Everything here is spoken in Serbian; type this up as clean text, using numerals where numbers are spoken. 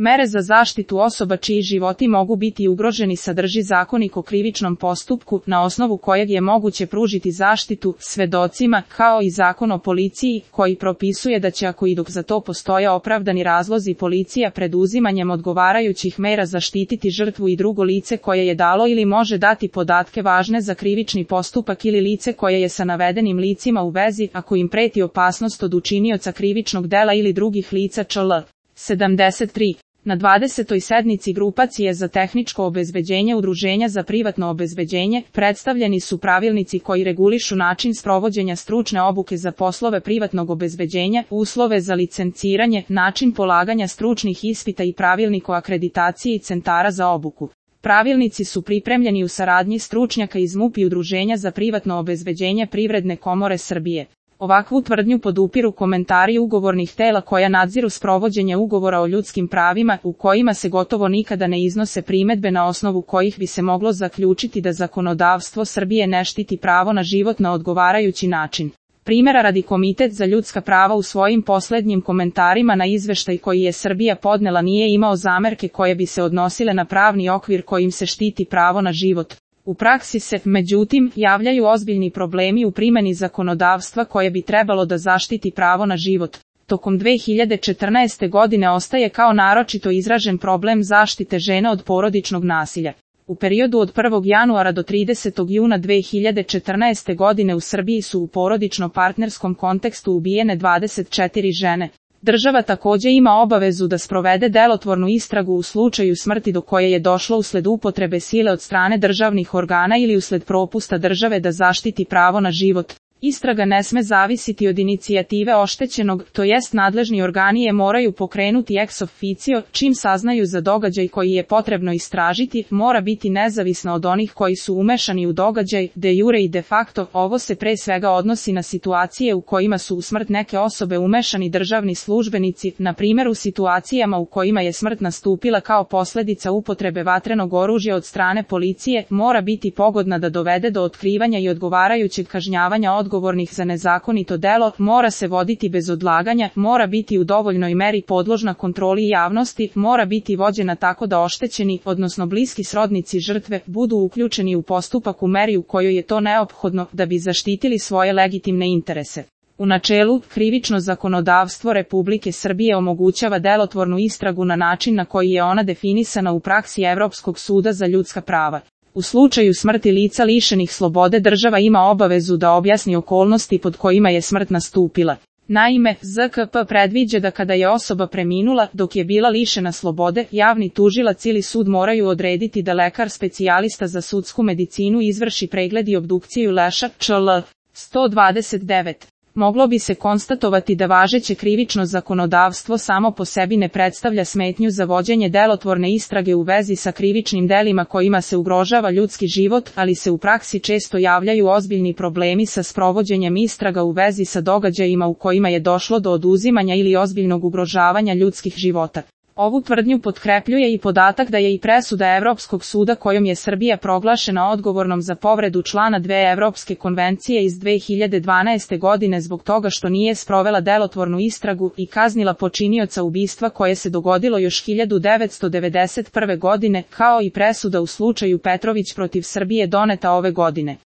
Mere za zaštitu osoba čiji životi mogu biti ugroženi sadrži Zakonik o krivičnom postupku, na osnovu kojeg je moguće pružiti zaštitu svedocima, kao i Zakon o policiji, koji propisuje da će, ako i dok za to postoje opravdani razlozi, policija preduzimanjem odgovarajućih mera zaštititi žrtvu i drugo lice koje je dalo ili može dati podatke važne za krivični postupak ili lice koje je sa navedenim licima u vezi, ako im preti opasnost od učinioca krivičnog dela ili drugih lica čl. 73. Na 20. sednici grupacije za tehničko obezbeđenje Udruženja za privatno obezbeđenje predstavljeni su pravilnici koji regulišu način sprovođenja stručne obuke za poslove privatnog obezbeđenja, uslove za licenciranje, način polaganja stručnih ispita i pravilnik o akreditaciji centara za obuku. Pravilnici su pripremljeni u saradnji stručnjaka iz MUP i Udruženja za privatno obezbeđenje Privredne komore Srbije. Ovakvu tvrdnju podupiru komentari ugovornih tela koja nadziru sprovođenje ugovora o ljudskim pravima, u kojima se gotovo nikada ne iznose primedbe na osnovu kojih bi se moglo zaključiti da zakonodavstvo Srbije ne štiti pravo na život na odgovarajući način. Primera radi Komitet za ljudska prava u svojim poslednjim komentarima na izveštaj koji je Srbija podnela nije imao zamerke koje bi se odnosile na pravni okvir kojim se štiti pravo na život. U praksi se, međutim, javljaju ozbiljni problemi u primjeni zakonodavstva koje bi trebalo da zaštiti pravo na život. Tokom 2014. godine ostaje kao naročito izražen problem zaštite žena od porodičnog nasilja. U periodu od 1. januara do 30. juna 2014. godine u Srbiji su u porodično-partnerskom kontekstu ubijene 24 žene. Država takođe ima obavezu da sprovede delotvornu istragu u slučaju smrti do koje je došlo usled upotrebe sile od strane državnih organa ili usled propusta države da zaštiti pravo na život. Istraga ne sme zavisiti od inicijative oštećenog, to jest nadležni organi je moraju pokrenuti ex officio, čim saznaju za događaj koji je potrebno istražiti, mora biti nezavisna od onih koji su umešani u događaj, de jure i de facto. Ovo se pre svega odnosi na situacije u kojima su u smrt neke osobe umešani državni službenici, na primjer u situacijama u kojima je smrt nastupila kao posljedica upotrebe vatrenog oružja od strane policije, mora biti pogodna da dovede do otkrivanja i odgovarajućeg kažnjavanja odgovornih za nezakonito delo, mora se voditi bez odlaganja, mora biti u dovoljnoj meri podložna kontroli javnosti, mora biti vođena tako da oštećeni, odnosno bliski srodnici žrtve, budu uključeni u postupak u meri u kojoj je to neophodno da bi zaštitili svoje legitimne interese. U načelu, krivično zakonodavstvo Republike Srbije omogućava delotvornu istragu na način na koji je ona definisana u praksi Evropskog suda za ljudska prava. U slučaju smrti lica lišenih slobode država ima obavezu da objasni okolnosti pod kojima je smrt nastupila. Naime, ZKP predviđa da kada je osoba preminula, dok je bila lišena slobode, javni tužilac ili sud moraju odrediti da lekar specijalista za sudsku medicinu izvrši pregled i obdukciju leša, čl. 129. Moglo bi se konstatovati da važeće krivično zakonodavstvo samo po sebi ne predstavlja smetnju za vođenje delotvorne istrage u vezi sa krivičnim delima kojima se ugrožava ljudski život, ali se u praksi često javljaju ozbiljni problemi sa sprovođenjem istraga u vezi sa događajima u kojima je došlo do oduzimanja ili ozbiljnog ugrožavanja ljudskih života. Ovu tvrdnju potkrepljuje i podatak da je i presuda Evropskog suda kojom je Srbija proglašena odgovornom za povredu člana 2 Evropske konvencije iz 2012. godine zbog toga što nije sprovela delotvornu istragu i kaznila počinioca ubistva koje se dogodilo još 1991. godine, kao i presuda u slučaju Petrović protiv Srbije doneta ove godine.